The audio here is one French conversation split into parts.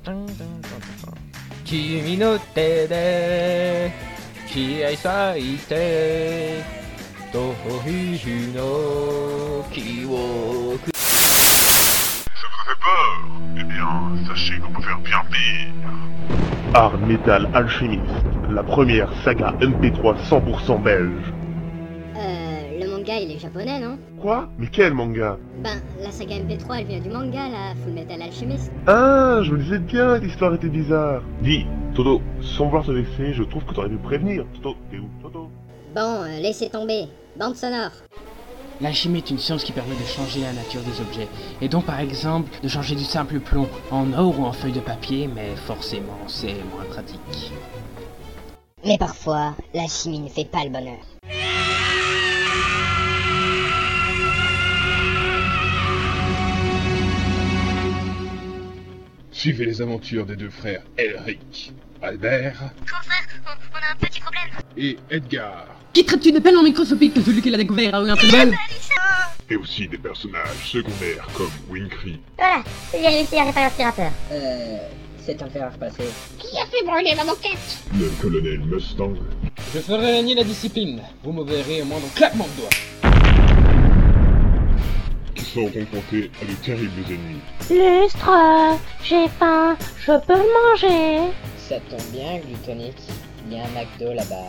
君の手で小さい手と日の記憶 Ça vous fait peur? Eh bien, sachez qu'on peut faire bien pire. Art Metal Alchimiste, la première saga MP3 100% belge. Le manga il est japonais, non? Quoi? Mais quel manga? Ben, la saga MP3 elle vient du manga, là, Full Metal Alchemist. Ah, je me disais bien que l'histoire était bizarre. Dis, Toto, sans vouloir te vexer, je trouve que t'aurais dû prévenir. Toto, t'es où, Toto? Bon, laissez tomber. Bande sonore. L'alchimie est une science qui permet de changer la nature des objets, et donc par exemple de changer du simple plomb en or ou en feuille de papier, mais forcément c'est moins pratique. Mais parfois, l'alchimie ne fait pas le bonheur. Suivez les aventures des deux frères Elric, Albert On a un petit problème. et Edgar. Qui traite une pelle en microscopique que celui qui l'a découvert a eu un peu de bol? Et aussi des personnages secondaires comme Winkry. Voilà, j'ai réussi à réparer l'aspirateur. C'est un fer à repasser. Qui a fait brûler ma moquette? Le colonel Mustang. Je ferai régner la discipline. Vous me verrez au moindre claquement de doigts. Qui sont confrontés à de terribles ennemis. Lustre, j'ai faim, je peux le manger. Ça tombe bien, Glutonic. Il y a un McDo là-bas.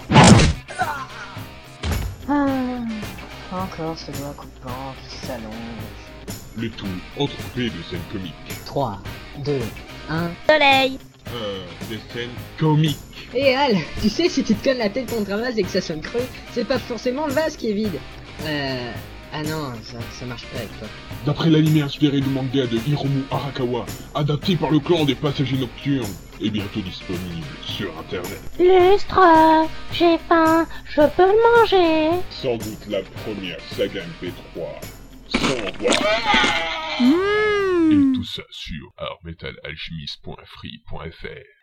Encore ce doigt coupant qui s'allonge. Le tout entrecoupé de scènes comiques. 3, 2, 1. Soleil. Des scènes comiques. Et Al, tu sais, si tu te connes la tête contre un vase et que ça sonne creux, c'est pas forcément le vase qui est vide. Ah non, ça marche pas avec toi. D'après l'anime inspiré du manga de Hiromu Arakawa, adapté par le clan des passagers nocturnes, et bientôt disponible sur internet. Lustre, j'ai faim, je peux le manger. Sans doute la première saga MP3 sans voix. Et tout ça sur artmetalalchimiste.free.fr.